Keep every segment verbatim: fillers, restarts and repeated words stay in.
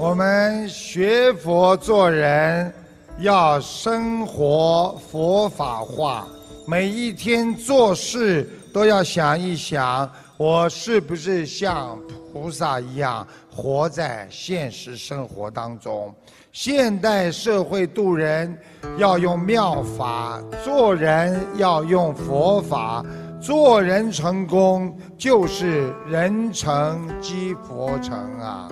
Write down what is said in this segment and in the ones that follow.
我们学佛做人，要生活佛法化，每一天做事都要想一想，我是不是像菩萨一样活在现实生活当中。现代社会度人要用妙法，做人要用佛法。做人成功就是人成即佛成啊！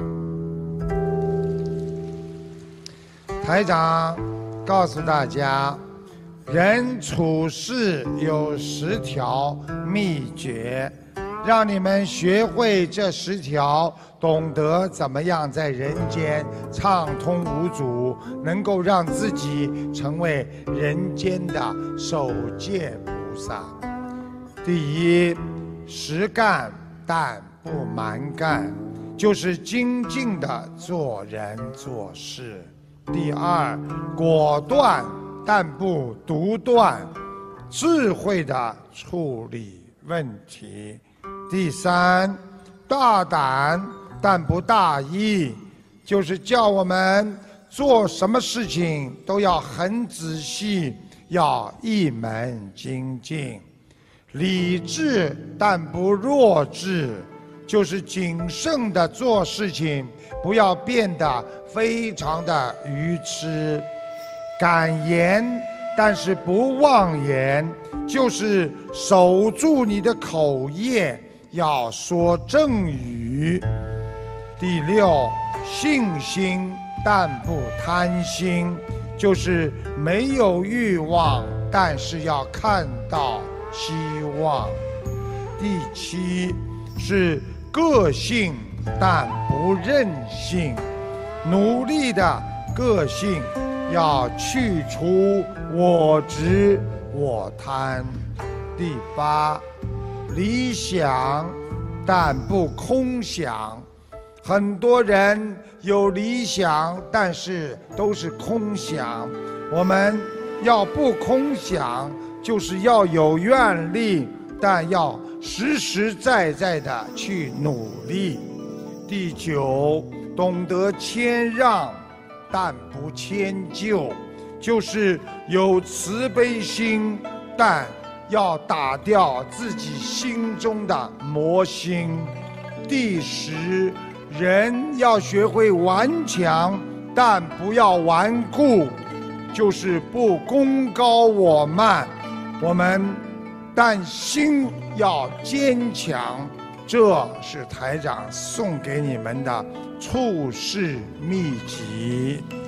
台长告诉大家，人处事有十条秘诀，让你们学会这十条，懂得怎么样在人间畅通无阻，能够让自己成为人间的守戒菩萨。第一，实干但不蛮干，就是精进的做人做事。第二，果断但不独断，智慧的处理问题。第三，大胆但不大意，就是叫我们做什么事情都要很仔细，要一门精进。理智但不弱智，就是谨慎的做事情，不要变得非常的愚痴。敢言但是不妄言，就是守住你的口业，要说正语。第六，信心但不贪心，就是没有欲望，但是要看到希望。第七是个性但不任性，努力的个性要去除我执我贪。第八，理想但不空想，很多人有理想，但是都是空想。我们要不空想，就是要有愿力，但要实实在在的去努力。第九，懂得谦让但不迁就，就是有慈悲心，但要打掉自己心中的魔心。第十，人要学会顽强，但不要顽固，就是不功高我慢。我们但心要坚强，这是台长送给你们的处世秘籍。